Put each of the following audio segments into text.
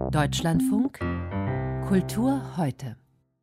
Deutschlandfunk Kultur heute.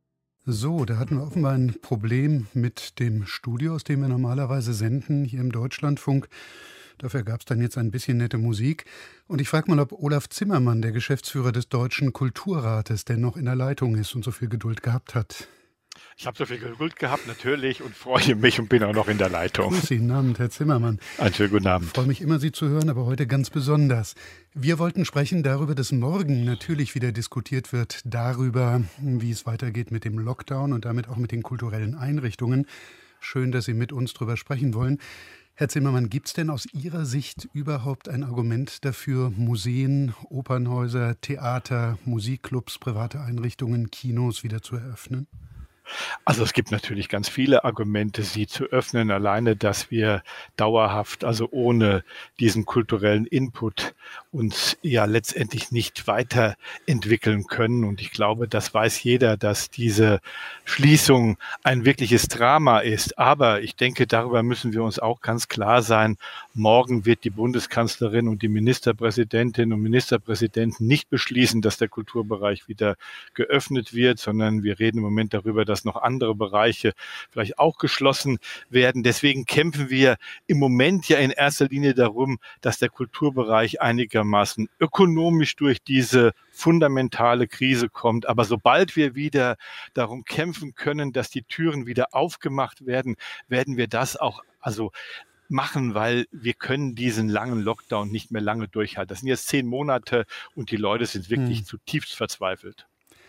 So, da hatten wir offenbar ein Problem mit dem Studio, aus dem wir normalerweise senden, hier im Deutschlandfunk. Dafür gab es dann jetzt ein bisschen nette Musik. Und ich frage mal, ob Olaf Zimmermann, der Geschäftsführer des Deutschen Kulturrates, denn noch in der Leitung ist und so viel Geduld gehabt hat. Ich habe so viel Geduld gehabt, natürlich, und freue mich und bin auch noch in der Leitung. Grüß Sie, guten Abend, Herr Zimmermann. Einen schönen guten Abend. Ich freue mich immer, Sie zu hören, aber heute ganz besonders. Wir wollten sprechen darüber, dass morgen natürlich wieder diskutiert wird, darüber, wie es weitergeht mit dem Lockdown und damit auch mit den kulturellen Einrichtungen. Schön, dass Sie mit uns darüber sprechen wollen. Herr Zimmermann, gibt es denn aus Ihrer Sicht überhaupt ein Argument dafür, Museen, Opernhäuser, Theater, Musikclubs, private Einrichtungen, Kinos wieder zu eröffnen? Also es gibt natürlich ganz viele Argumente, sie zu öffnen. Alleine, dass wir dauerhaft, also ohne diesen kulturellen Input, uns ja letztendlich nicht weiterentwickeln können. Und ich glaube, das weiß jeder, dass diese Schließung ein wirkliches Drama ist. Aber ich denke, darüber müssen wir uns auch ganz klar sein. Morgen wird die Bundeskanzlerin und die Ministerpräsidentinnen und Ministerpräsidenten nicht beschließen, dass der Kulturbereich wieder geöffnet wird, sondern wir reden im Moment darüber, dass noch andere Bereiche vielleicht auch geschlossen werden. Deswegen kämpfen wir im Moment ja in erster Linie darum, dass der Kulturbereich einigermaßen ökonomisch durch diese fundamentale Krise kommt. Aber sobald wir wieder darum kämpfen können, dass die Türen wieder aufgemacht werden, werden wir das auch machen, weil wir können diesen langen Lockdown nicht mehr lange durchhalten. Das sind jetzt 10 Monate und die Leute sind wirklich zutiefst verzweifelt.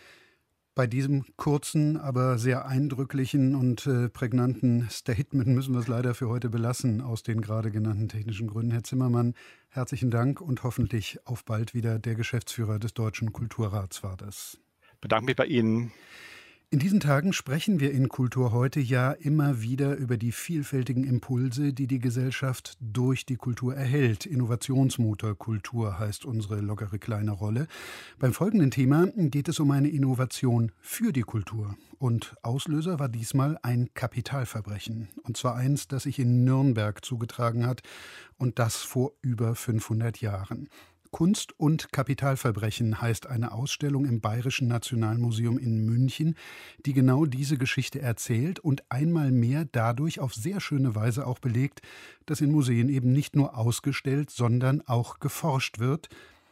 Bei diesem kurzen, aber sehr eindrücklichen und prägnanten Statement müssen wir es leider für heute belassen, aus den gerade genannten technischen Gründen. Herr Zimmermann, herzlichen Dank und hoffentlich auf bald wieder. Der Geschäftsführer des Deutschen Kulturrats war das. Ich bedanke mich bei Ihnen. In diesen Tagen sprechen wir in Kultur heute ja immer wieder über die vielfältigen Impulse, die die Gesellschaft durch die Kultur erhält. Innovationsmotor Kultur heißt unsere lockere kleine Rolle. Beim folgenden Thema geht es um eine Innovation für die Kultur. Und Auslöser war diesmal ein Kapitalverbrechen. Und zwar eins, das sich in Nürnberg zugetragen hat und das vor über 500 Jahren. Kunst und Kapitalverbrechen heißt eine Ausstellung im Bayerischen Nationalmuseum in München, die genau diese Geschichte erzählt und einmal mehr dadurch auf sehr schöne Weise auch belegt, dass in Museen eben nicht nur ausgestellt, sondern auch geforscht wird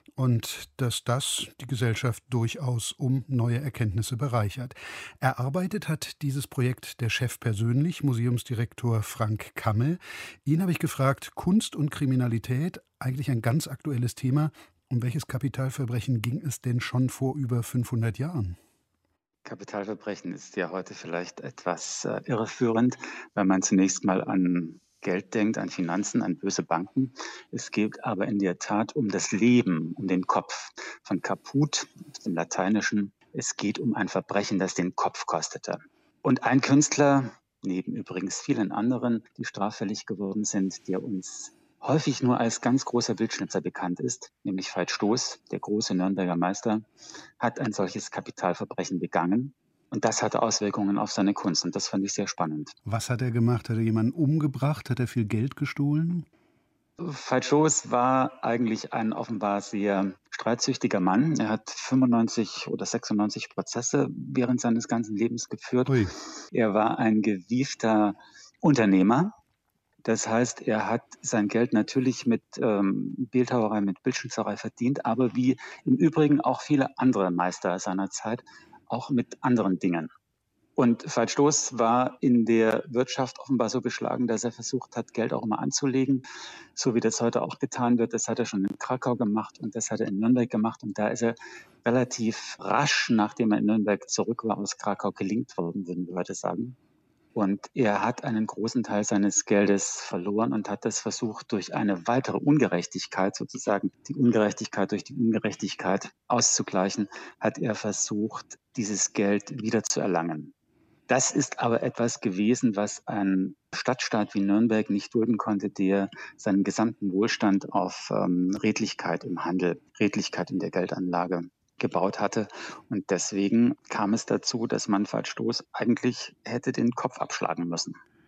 und dass das die Gesellschaft durchaus um neue Erkenntnisse bereichert. Erarbeitet hat dieses Projekt der Chef persönlich, Museumsdirektor Frank Kammel. Ihn habe ich gefragt, Kunst und Kriminalität, eigentlich ein ganz aktuelles Thema. Um welches Kapitalverbrechen ging es denn schon vor über 500 Jahren? Kapitalverbrechen ist ja heute vielleicht etwas irreführend, weil man zunächst mal an Geld denkt, an Finanzen, an böse Banken. Es geht aber in der Tat um das Leben, um den Kopf. Von Caput, aus dem Lateinischen. Es geht um ein Verbrechen, das den Kopf kostete. Und ein Künstler, neben übrigens vielen anderen, die straffällig geworden sind, der uns häufig nur als ganz großer Bildschnitzer bekannt ist, nämlich Veit Stoß, der große Nürnberger Meister, hat ein solches Kapitalverbrechen begangen. Und das hatte Auswirkungen auf seine Kunst. Und das fand ich sehr spannend. Was hat er gemacht? Hat er jemanden umgebracht? Hat er viel Geld gestohlen? Veit Stoß war eigentlich ein offenbar sehr streitsüchtiger Mann. Er hat 95 oder 96 Prozesse während seines ganzen Lebens geführt. Ui. Er war ein gewiefter Unternehmer. Das heißt, er hat sein Geld natürlich mit Bildhauerei, mit Bildschnitzerei verdient, aber wie im Übrigen auch viele andere Meister seiner Zeit, auch mit anderen Dingen. Und Veit Stoß war in der Wirtschaft offenbar so beschlagen, dass er versucht hat, Geld auch immer anzulegen, so wie das heute auch getan wird. Das hat er schon in Krakau gemacht und das hat er in Nürnberg gemacht. Und da ist er relativ rasch, nachdem er in Nürnberg zurück war, aus Krakau gelingt worden, würden wir heute sagen. Und er hat einen großen Teil seines Geldes verloren und hat das versucht, durch eine weitere Ungerechtigkeit, sozusagen die Ungerechtigkeit durch die Ungerechtigkeit auszugleichen, hat er versucht, dieses Geld wiederzuerlangen. Das ist aber etwas gewesen, was ein Stadtstaat wie Nürnberg nicht dulden konnte, der seinen gesamten Wohlstand auf Redlichkeit im Handel, Redlichkeit in der Geldanlage gebaut hatte. Und deswegen kam es dazu, dass man Veit Stoß eigentlich hätte den Kopf abschlagen müssen.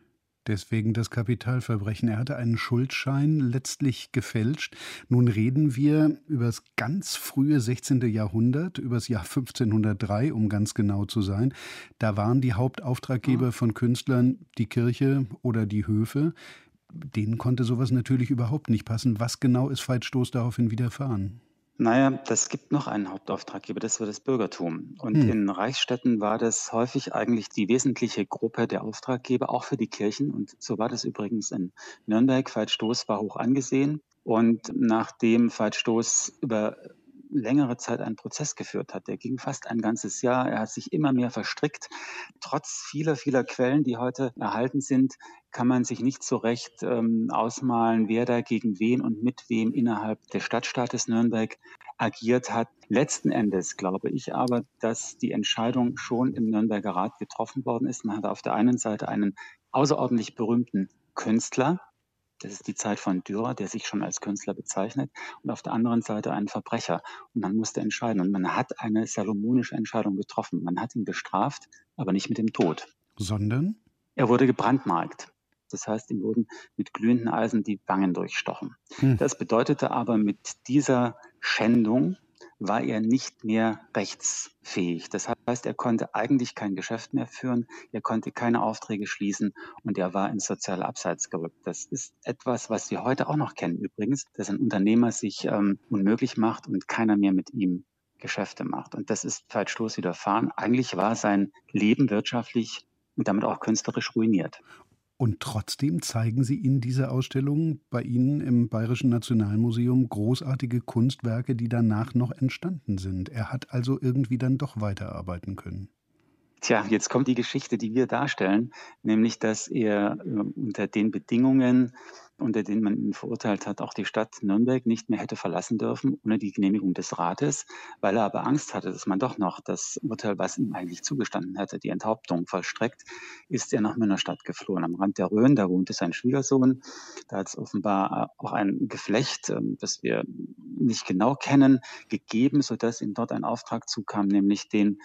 Deswegen das Kapitalverbrechen. Er hatte einen Schuldschein letztlich gefälscht. Nun reden wir über das ganz frühe 16. Jahrhundert, über das Jahr 1503, um ganz genau zu sein. Da waren die Hauptauftraggeber von Künstlern die Kirche oder die Höfe. Denen konnte sowas natürlich überhaupt nicht passen. Was genau ist Veit Stoß daraufhin widerfahren? Naja, das gibt noch einen Hauptauftraggeber, das war das Bürgertum. Und Hm. in Reichsstädten war das häufig eigentlich die wesentliche Gruppe der Auftraggeber, auch für die Kirchen. Und so war das übrigens in Nürnberg. Veit Stoß war hoch angesehen. Und nachdem Veit Stoß über längere Zeit einen Prozess geführt hat, der ging fast ein ganzes Jahr, er hat sich immer mehr verstrickt. Trotz vieler Quellen, die heute erhalten sind, kann man sich nicht so recht ausmalen, wer da gegen wen und mit wem innerhalb des Stadtstaates Nürnberg agiert hat. Letzten Endes glaube ich aber, dass die Entscheidung schon im Nürnberger Rat getroffen worden ist. Man hat auf der einen Seite einen außerordentlich berühmten Künstler, das ist die Zeit von Dürer, der sich schon als Künstler bezeichnet, und auf der anderen Seite einen Verbrecher. Und man musste entscheiden. Und man hat eine salomonische Entscheidung getroffen. Man hat ihn bestraft, aber nicht mit dem Tod. Sondern? Er wurde gebrandmarkt. Das heißt, ihm wurden mit glühenden Eisen die Wangen durchstochen. Das bedeutete aber, mit dieser Schändung war er nicht mehr rechtsfähig. Das heißt, er konnte eigentlich kein Geschäft mehr führen, er konnte keine Aufträge schließen und er war ins soziale Abseits gerückt. Das ist etwas, was wir heute auch noch kennen übrigens, dass ein Unternehmer sich unmöglich macht und keiner mehr mit ihm Geschäfte macht. Und das ist Veit Stoß widerfahren. Eigentlich war sein Leben wirtschaftlich und damit auch künstlerisch ruiniert. Und trotzdem zeigen Sie in dieser Ausstellung bei Ihnen im Bayerischen Nationalmuseum großartige Kunstwerke, die danach noch entstanden sind. Er hat also irgendwie dann doch weiterarbeiten können. Tja, jetzt kommt die Geschichte, die wir darstellen, nämlich dass er unter den Bedingungen, unter denen man ihn verurteilt hat, auch die Stadt Nürnberg nicht mehr hätte verlassen dürfen, ohne die Genehmigung des Rates, weil er aber Angst hatte, dass man doch noch das Urteil, was ihm eigentlich zugestanden hätte, die Enthauptung vollstreckt, ist er nach Münnerstadt geflohen. Am Rand der Rhön, da wohnte sein Schwiegersohn. Da hat es offenbar auch ein Geflecht, das wir nicht genau kennen, gegeben, sodass ihm dort ein Auftrag zukam, nämlich den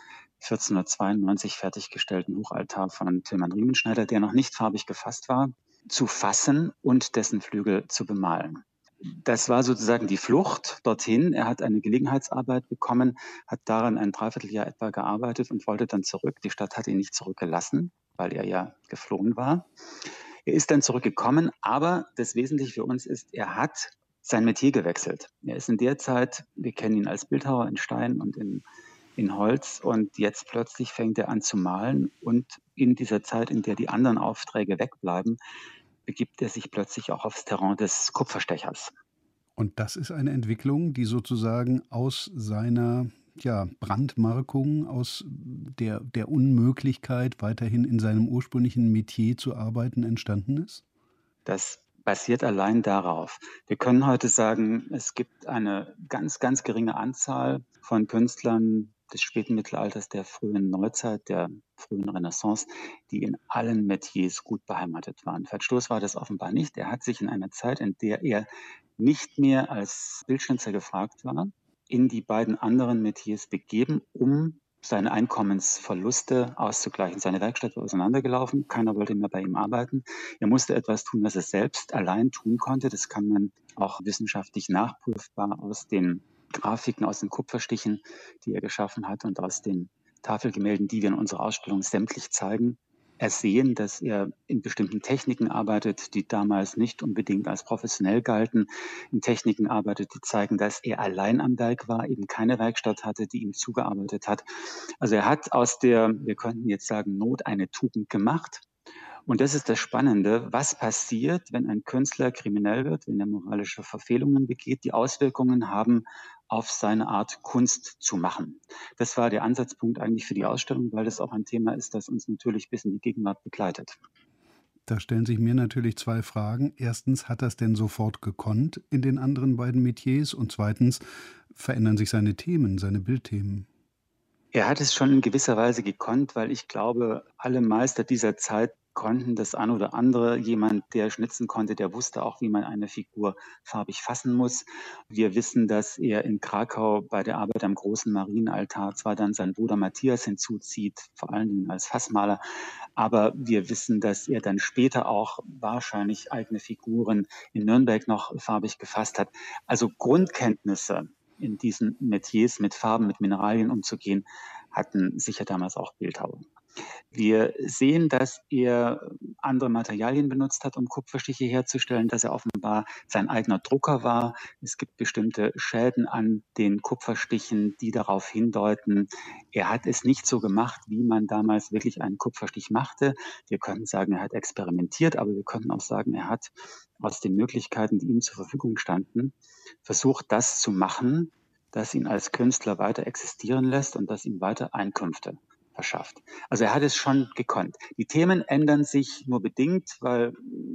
1492 fertiggestellten Hochaltar von Tilman Riemenschneider, der noch nicht farbig gefasst war, zu fassen und dessen Flügel zu bemalen. Das war sozusagen die Flucht dorthin. Er hat eine Gelegenheitsarbeit bekommen, hat daran ein Dreivierteljahr etwa gearbeitet und wollte dann zurück. Die Stadt hat ihn nicht zurückgelassen, weil er ja geflohen war. Er ist dann zurückgekommen, aber das Wesentliche für uns ist, er hat sein Metier gewechselt. Er ist in der Zeit, wir kennen ihn als Bildhauer in Stein und in Holz, und jetzt plötzlich fängt er an zu malen, und in dieser Zeit, in der die anderen Aufträge wegbleiben, begibt er sich plötzlich auch aufs Terrain des Kupferstechers. Und das ist eine Entwicklung, die sozusagen aus seiner Brandmarkung, aus der Unmöglichkeit, weiterhin in seinem ursprünglichen Metier zu arbeiten, entstanden ist? Das basiert allein darauf. Wir können heute sagen, es gibt eine ganz geringe Anzahl von Künstlern des späten Mittelalters, der frühen Neuzeit, der frühen Renaissance, die in allen Metiers gut beheimatet waren. Veit Stoß war das offenbar nicht. Er hat sich in einer Zeit, in der er nicht mehr als Bildschnitzer gefragt war, in die beiden anderen Metiers begeben, um seine Einkommensverluste auszugleichen. Seine Werkstatt war auseinandergelaufen, keiner wollte mehr bei ihm arbeiten. Er musste etwas tun, was er selbst allein tun konnte. Das kann man auch wissenschaftlich nachprüfbar aus den Grafiken, aus den Kupferstichen, die er geschaffen hat, und aus den Tafelgemälden, die wir in unserer Ausstellung sämtlich zeigen, ersehen, dass er in bestimmten Techniken arbeitet, die damals nicht unbedingt als professionell galten, in Techniken arbeitet, die zeigen, dass er allein am Werk war, eben keine Werkstatt hatte, die ihm zugearbeitet hat. Also er hat aus der, wir könnten jetzt sagen, Not eine Tugend gemacht. Und das ist das Spannende. Was passiert, wenn ein Künstler kriminell wird, wenn er moralische Verfehlungen begeht? Die Auswirkungen haben auf seine Art, Kunst zu machen. Das war der Ansatzpunkt eigentlich für die Ausstellung, weil das auch ein Thema ist, das uns natürlich bis in die Gegenwart begleitet. Da stellen sich mir natürlich zwei Fragen. Erstens, hat er es denn sofort gekonnt in den anderen beiden Metiers? Und zweitens, verändern sich seine Themen, seine Bildthemen? Er hat es schon in gewisser Weise gekonnt, weil ich glaube, alle Meister dieser Zeit konnten das ein oder andere. Jemand, der schnitzen konnte, der wusste auch, wie man eine Figur farbig fassen muss. Wir wissen, dass er in Krakau bei der Arbeit am großen Marienaltar zwar dann seinen Bruder Matthias hinzuzieht, vor allen Dingen als Fassmaler, aber wir wissen, dass er dann später auch wahrscheinlich eigene Figuren in Nürnberg noch farbig gefasst hat. Also Grundkenntnisse in diesen Metiers mit Farben, mit Mineralien umzugehen, hatten sicher damals auch Bildhauer. Wir sehen, dass er andere Materialien benutzt hat, um Kupferstiche herzustellen, dass er offenbar sein eigener Drucker war. Es gibt bestimmte Schäden an den Kupferstichen, die darauf hindeuten, er hat es nicht so gemacht, wie man damals wirklich einen Kupferstich machte. Wir könnten sagen, er hat experimentiert, aber wir könnten auch sagen, er hat aus den Möglichkeiten, die ihm zur Verfügung standen, versucht, das zu machen, das ihn als Künstler weiter existieren lässt und das ihm weiter Einkünfte verschafft. Also er hat es schon gekonnt. Die Themen ändern sich nur bedingt, weil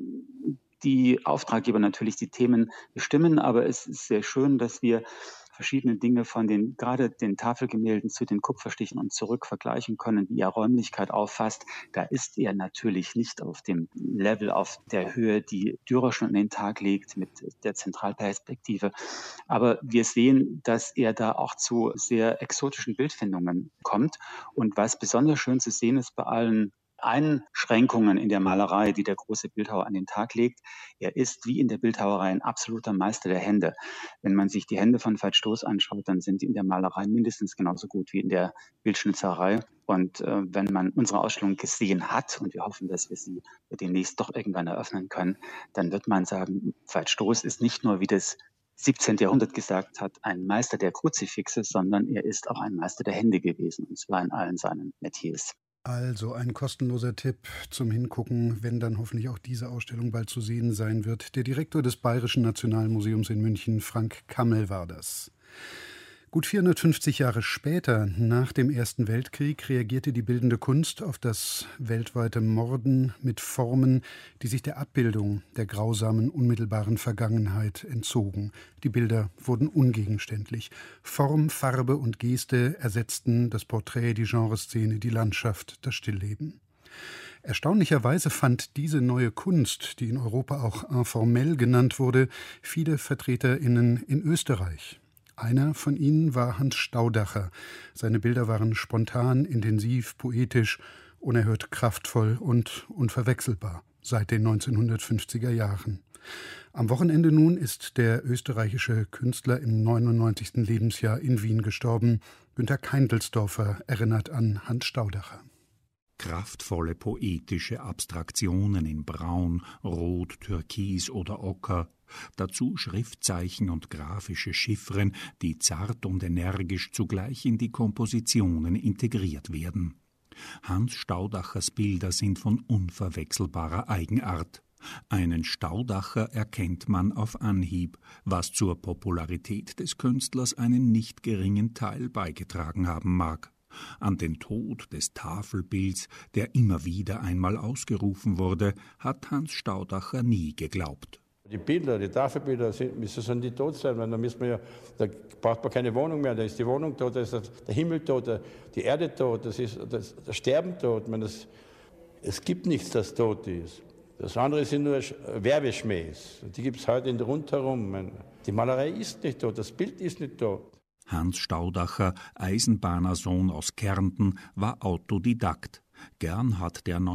die Auftraggeber natürlich die Themen bestimmen, aber es ist sehr schön, dass wir verschiedene Dinge von gerade den Tafelgemälden zu den Kupferstichen und zurück vergleichen können, wie er Räumlichkeit auffasst. Da ist er natürlich nicht auf dem Level, auf der Höhe, die Dürer schon an den Tag legt mit der Zentralperspektive. Aber wir sehen, dass er da auch zu sehr exotischen Bildfindungen kommt. Und was besonders schön zu sehen ist bei allen Einschränkungen in der Malerei, die der große Bildhauer an den Tag legt. Er ist wie in der Bildhauerei ein absoluter Meister der Hände. Wenn man sich die Hände von Veit Stoß anschaut, dann sind die in der Malerei mindestens genauso gut wie in der Bildschnitzerei. Und wenn man unsere Ausstellung gesehen hat, und wir hoffen, dass wir sie demnächst doch irgendwann eröffnen können, dann wird man sagen, Veit Stoß ist nicht nur, wie das 17. Jahrhundert gesagt hat, ein Meister der Kruzifixe, sondern er ist auch ein Meister der Hände gewesen, und zwar in allen seinen Metiers. Also ein kostenloser Tipp zum Hingucken, wenn dann hoffentlich auch diese Ausstellung bald zu sehen sein wird. Der Direktor des Bayerischen Nationalmuseums in München, Frank Kammel, war das. Gut 450 Jahre später, nach dem Ersten Weltkrieg, reagierte die bildende Kunst auf das weltweite Morden mit Formen, die sich der Abbildung der grausamen, unmittelbaren Vergangenheit entzogen. Die Bilder wurden ungegenständlich. Form, Farbe und Geste ersetzten das Porträt, die Genreszene, die Landschaft, das Stillleben. Erstaunlicherweise fand diese neue Kunst, die in Europa auch informell genannt wurde, viele VertreterInnen in Österreich. Einer von ihnen war Hans Staudacher. Seine Bilder waren spontan, intensiv, poetisch, unerhört kraftvoll und unverwechselbar seit den 1950er Jahren. Am Wochenende nun ist der österreichische Künstler im 99. Lebensjahr in Wien gestorben. Günter Keindelsdorfer erinnert an Hans Staudacher. Kraftvolle poetische Abstraktionen in Braun, Rot, Türkis oder Ocker, dazu Schriftzeichen und grafische Chiffren, die zart und energisch zugleich in die Kompositionen integriert werden. Hans Staudachers Bilder sind von unverwechselbarer Eigenart. Einen Staudacher erkennt man auf Anhieb, was zur Popularität des Künstlers einen nicht geringen Teil beigetragen haben mag. An den Tod des Tafelbilds, der immer wieder einmal ausgerufen wurde, hat Hans Staudacher nie geglaubt. Die Bilder, die Tafelbilder, müssen die tot sein, weil da braucht man keine Wohnung mehr, da ist die Wohnung tot, da ist der Himmel tot, die Erde tot, das Sterben tot. Es gibt nichts, das tot ist. Das andere sind nur Werbeschmähs. Die gibt es heute rundherum. Die Malerei ist nicht tot, das Bild ist nicht tot. Hans Staudacher, Eisenbahnersohn aus Kärnten, war Autodidakt. Gern hat der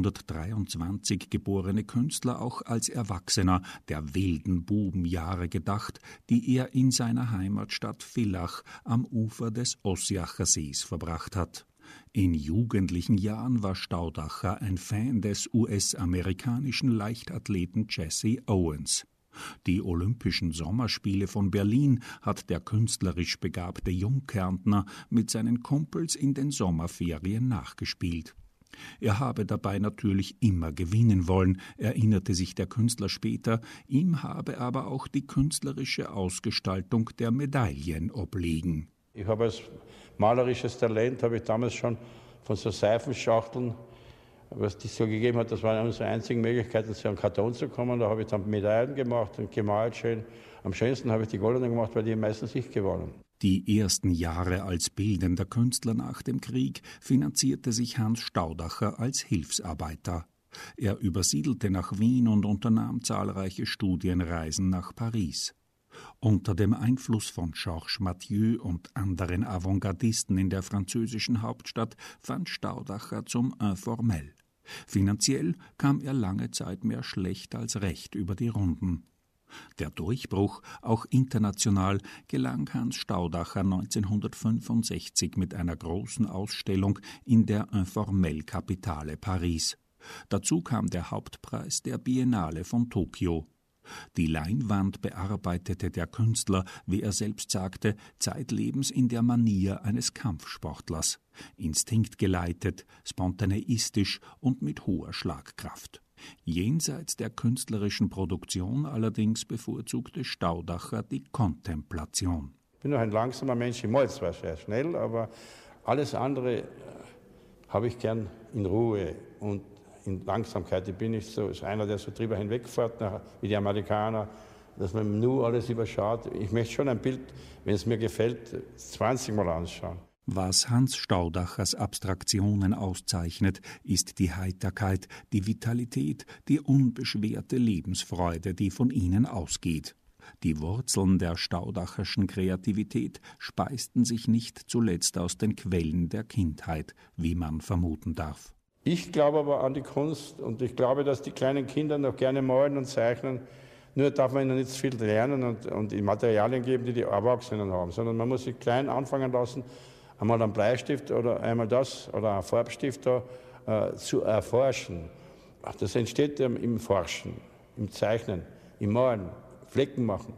1923 geborene Künstler auch als Erwachsener der wilden Bubenjahre gedacht, die er in seiner Heimatstadt Villach am Ufer des Ossiacher Sees verbracht hat. In jugendlichen Jahren war Staudacher ein Fan des US-amerikanischen Leichtathleten Jesse Owens. Die Olympischen Sommerspiele von Berlin hat der künstlerisch begabte Jungkärntner mit seinen Kumpels in den Sommerferien nachgespielt. Er habe dabei natürlich immer gewinnen wollen, erinnerte sich der Künstler später, ihm habe aber auch die künstlerische Ausgestaltung der Medaillen obliegen. Ich habe als malerisches Talent, habe ich damals schon von so Seifenschachteln, was die so gegeben hat, das waren unsere einzigen Möglichkeiten, zu einem Karton zu kommen. Da habe ich dann Medaillen gemacht und gemalt schön. Am schönsten habe ich die goldenen gemacht, weil die meistens ich gewonnen. Die ersten Jahre als bildender Künstler nach dem Krieg finanzierte sich Hans Staudacher als Hilfsarbeiter. Er übersiedelte nach Wien und unternahm zahlreiche Studienreisen nach Paris. Unter dem Einfluss von Georges Mathieu und anderen Avantgardisten in der französischen Hauptstadt fand Staudacher zum Informel. Finanziell kam er lange Zeit mehr schlecht als recht über die Runden. Der Durchbruch, auch international, gelang Hans Staudacher 1965 mit einer großen Ausstellung in der Informel-Kapitale Paris. Dazu kam der Hauptpreis der Biennale von Tokio. Die Leinwand bearbeitete der Künstler, wie er selbst sagte, zeitlebens in der Manier eines Kampfsportlers, instinktgeleitet, spontaneistisch und mit hoher Schlagkraft. Jenseits der künstlerischen Produktion allerdings bevorzugte Staudacher die Kontemplation. Ich bin noch ein langsamer Mensch, ich mal zwar sehr schnell, aber alles andere habe ich gern in Ruhe und in Langsamkeit. Ich bin nicht so einer, der so drüber hinwegfährt, wie die Amerikaner, dass man nur alles überschaut. Ich möchte schon ein Bild, wenn es mir gefällt, 20 Mal anschauen. Was Hans Staudachers Abstraktionen auszeichnet, ist die Heiterkeit, die Vitalität, die unbeschwerte Lebensfreude, die von ihnen ausgeht. Die Wurzeln der Staudacherschen Kreativität speisten sich nicht zuletzt aus den Quellen der Kindheit, wie man vermuten darf. Ich glaube aber an die Kunst und ich glaube, dass die kleinen Kinder noch gerne malen und zeichnen. Nur darf man ihnen nicht viel lernen und die Materialien geben, die die Erwachsenen haben, sondern man muss sich klein anfangen lassen, einmal einen Bleistift oder einmal das oder einen Farbstift zu erforschen. Das entsteht im Forschen, im Zeichnen, im Malen, Flecken machen.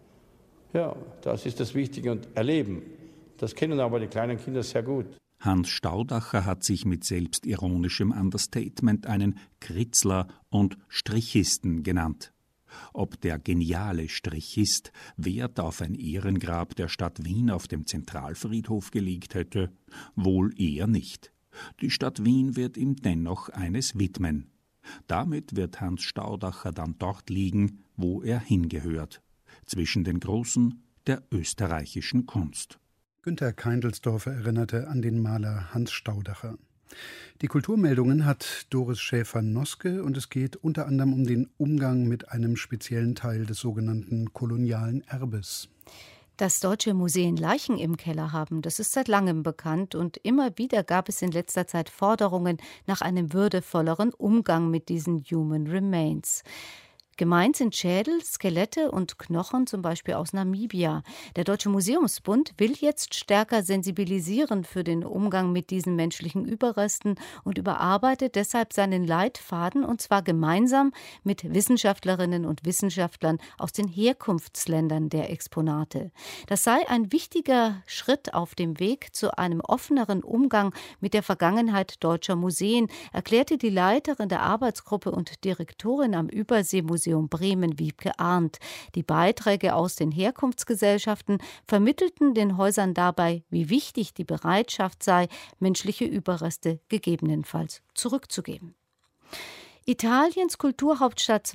Ja, das ist das Wichtige und Erleben. Das kennen aber die kleinen Kinder sehr gut. Hans Staudacher hat sich mit selbstironischem Understatement einen Kritzler und Strichisten genannt. Ob der geniale Strichist Wert auf ein Ehrengrab der Stadt Wien auf dem Zentralfriedhof gelegt hätte? Wohl eher nicht. Die Stadt Wien wird ihm dennoch eines widmen. Damit wird Hans Staudacher dann dort liegen, wo er hingehört, zwischen den Großen der österreichischen Kunst. Günter Keindelsdorfer erinnerte an den Maler Hans Staudacher. Die Kulturmeldungen hat Doris Schäfer-Noske und es geht unter anderem um den Umgang mit einem speziellen Teil des sogenannten kolonialen Erbes. Dass deutsche Museen Leichen im Keller haben, das ist seit langem bekannt und immer wieder gab es in letzter Zeit Forderungen nach einem würdevolleren Umgang mit diesen Human Remains. Gemeint sind Schädel, Skelette und Knochen, zum Beispiel aus Namibia. Der Deutsche Museumsbund will jetzt stärker sensibilisieren für den Umgang mit diesen menschlichen Überresten und überarbeitet deshalb seinen Leitfaden, und zwar gemeinsam mit Wissenschaftlerinnen und Wissenschaftlern aus den Herkunftsländern der Exponate. Das sei ein wichtiger Schritt auf dem Weg zu einem offeneren Umgang mit der Vergangenheit deutscher Museen, erklärte die Leiterin der Arbeitsgruppe und Direktorin am Überseemuseum Bremen, Wiebke Arndt. Die Beiträge aus den Herkunftsgesellschaften vermittelten den Häusern dabei, wie wichtig die Bereitschaft sei, menschliche Überreste gegebenenfalls zurückzugeben. Italiens Kulturhauptstadt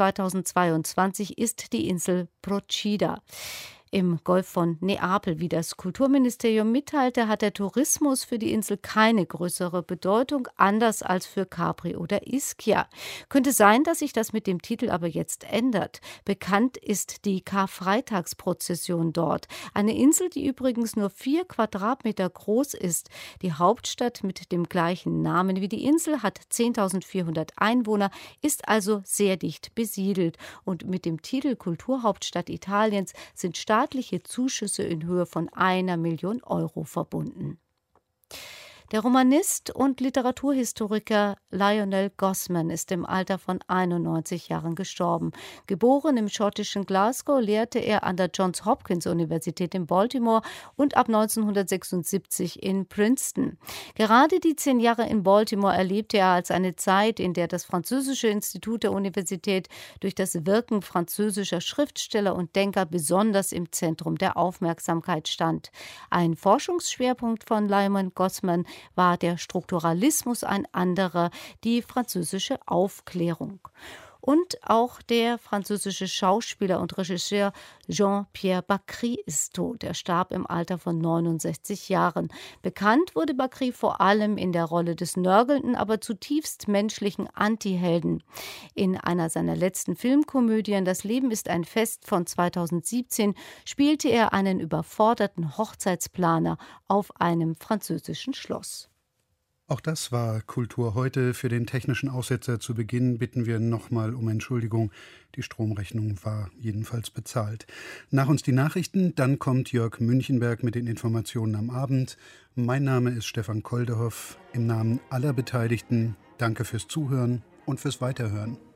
2022 ist die Insel Procida im Golf von Neapel. Wie das Kulturministerium mitteilte, hat der Tourismus für die Insel keine größere Bedeutung, anders als für Capri oder Ischia. Könnte sein, dass sich das mit dem Titel aber jetzt ändert. Bekannt ist die Karfreitagsprozession dort. Eine Insel, die übrigens nur 4 Quadratmeter groß ist. Die Hauptstadt mit dem gleichen Namen wie die Insel hat 10.400 Einwohner, ist also sehr dicht besiedelt. Und mit dem Titel Kulturhauptstadt Italiens sind staatliche Zuschüsse in Höhe von 1 Million Euro verbunden. Der Romanist und Literaturhistoriker Lionel Gosman ist im Alter von 91 Jahren gestorben. Geboren im schottischen Glasgow, lehrte er an der Johns Hopkins Universität in Baltimore und ab 1976 in Princeton. Gerade die 10 Jahre in Baltimore erlebte er als eine Zeit, in der das Französische Institut der Universität durch das Wirken französischer Schriftsteller und Denker besonders im Zentrum der Aufmerksamkeit stand. Ein Forschungsschwerpunkt von Lionel Gosman war der Strukturalismus, ein anderer die französische Aufklärung. Und auch der französische Schauspieler und Regisseur Jean-Pierre Bacry ist tot. Er starb im Alter von 69 Jahren. Bekannt wurde Bacry vor allem in der Rolle des nörgelnden, aber zutiefst menschlichen Antihelden. In einer seiner letzten Filmkomödien »Das Leben ist ein Fest« von 2017 spielte er einen überforderten Hochzeitsplaner auf einem französischen Schloss. Auch das war Kultur heute. Für den technischen Aussetzer zu Beginn bitten wir nochmal um Entschuldigung. Die Stromrechnung war jedenfalls bezahlt. Nach uns die Nachrichten, dann kommt Jörg Münchenberg mit den Informationen am Abend. Mein Name ist Stefan Koldehoff. Im Namen aller Beteiligten danke fürs Zuhören und fürs Weiterhören.